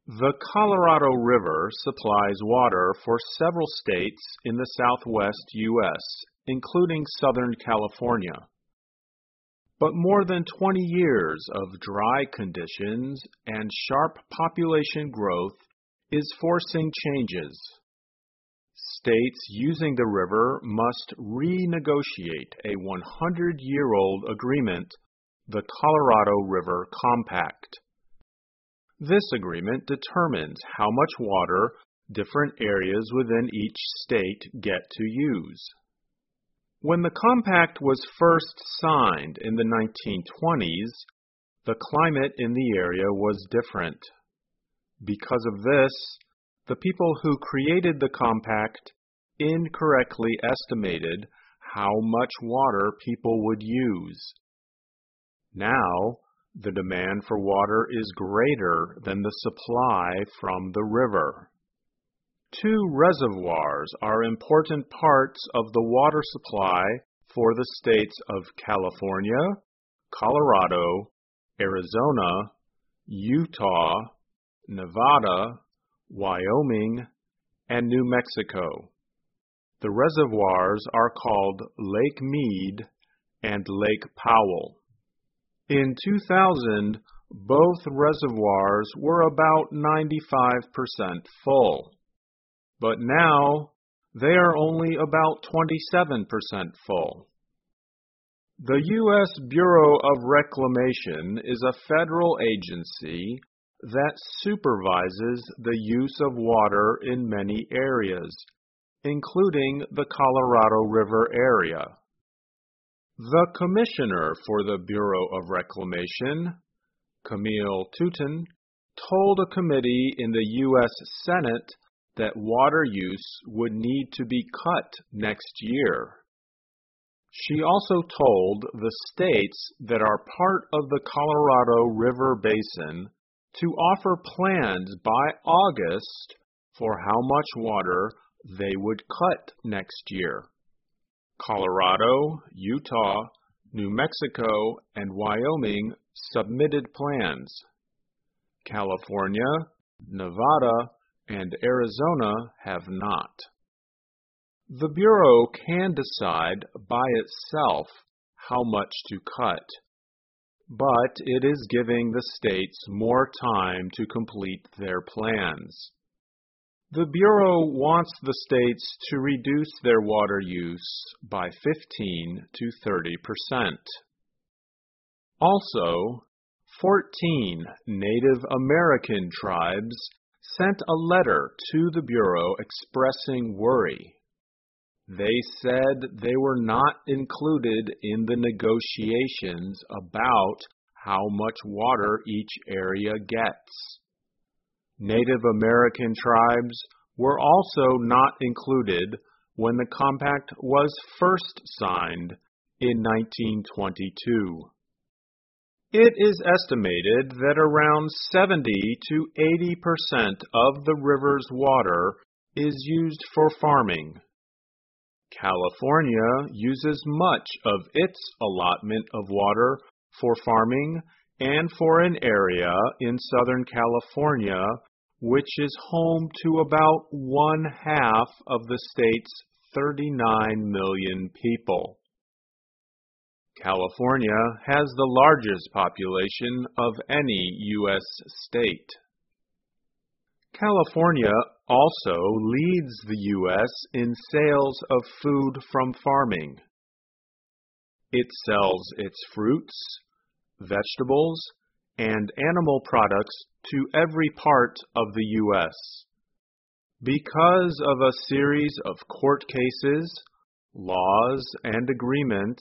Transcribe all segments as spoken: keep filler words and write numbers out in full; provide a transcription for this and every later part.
The Colorado River supplies water for several states in the southwest U S, including Southern California. But more than twenty years of dry conditions and sharp population growth is forcing changes. States using the river must renegotiate a hundred-year-old agreement, the Colorado River Compact. This agreement determines how much water different areas within each state get to use. When the compact was first signed in the nineteen twenties, the climate in the area was different. Because of this, the people who created the compact incorrectly estimated how much water people would use. Now, the demand for water is greater than the supply from the river. Two reservoirs are important parts of the water supply for the states of California, Colorado, Arizona, Utah, Nevada, Wyoming, and New Mexico. The reservoirs are called Lake Mead and Lake Powell. In two thousand, both reservoirs were about ninety-five percent full, but now they are only about twenty-seven percent full. The U S Bureau of Reclamation is a federal agency that supervises the use of water in many areas, including the Colorado River area. The Commissioner for the Bureau of Reclamation, Camille Touton, told a committee in the U S Senate that water use would need to be cut next year. She also told the states that are part of the Colorado River Basin to offer plans by August for how much water they would cut next year. Colorado, Utah, New Mexico, and Wyoming submitted plans. California, Nevada, and Arizona have not. The Bureau can decide by itself how much to cut, but it is giving the states more time to complete their plans. The Bureau wants the states to reduce their water use by fifteen to thirty percent. Also, fourteen Native American tribes sent a letter to the Bureau expressing worry. They said they were not included in the negotiations about how much water each area gets. Native American tribes were also not included when the compact was first signed in nineteen twenty-two. It is estimated that around seventy to eighty percent of the river's water is used for farming. California uses much of its allotment of water for farming and for an area in Southern California which is home to about one half of the state's thirty-nine million people. California has the largest population of any U S state. California also leads the U S in sales of food from farming. It sells its fruits, vegetables, and animal products to every part of the U S Because of a series of court cases, laws, and agreements,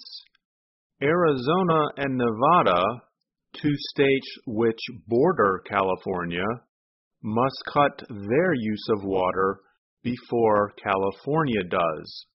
Arizona and Nevada, two states which border California, must cut their use of water before California does.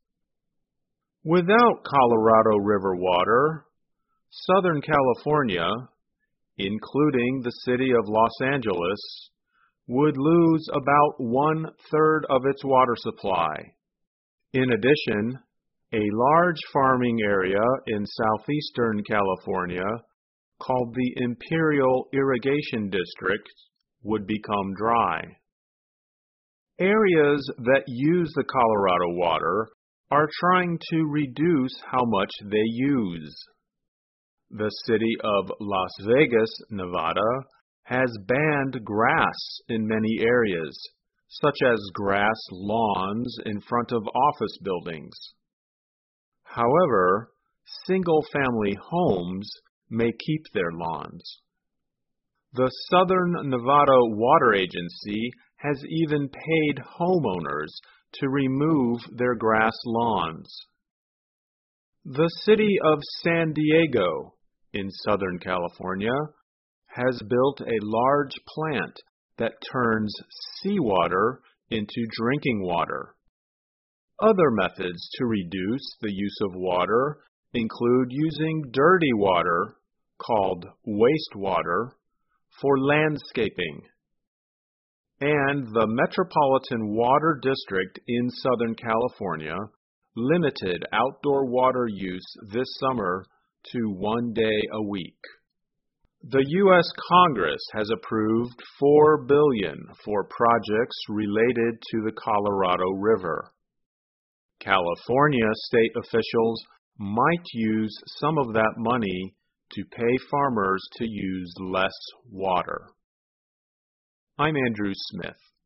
Without Colorado River water, Southern California, including the city of Los Angeles, would lose about one-third of its water supply. In addition, a large farming area in southeastern California, called the Imperial Irrigation District, would become dry. Areas that use the Colorado water are trying to reduce how much they use. The city of Las Vegas, Nevada, has banned grass in many areas, such as grass lawns in front of office buildings. However, single-family homes may keep their lawns. The Southern Nevada Water Agency has even paid homeowners to remove their grass lawns. The city of San Diego, in Southern California, has built a large plant that turns seawater into drinking water. Other methods to reduce the use of water include using dirty water, called wastewater, for landscaping. And the Metropolitan Water District in Southern California limited outdoor water use this summer to one day a week. The U S Congress has approved four billion dollars for projects related to the Colorado River. California state officials might use some of that money to pay farmers to use less water. I'm Andrew Smith.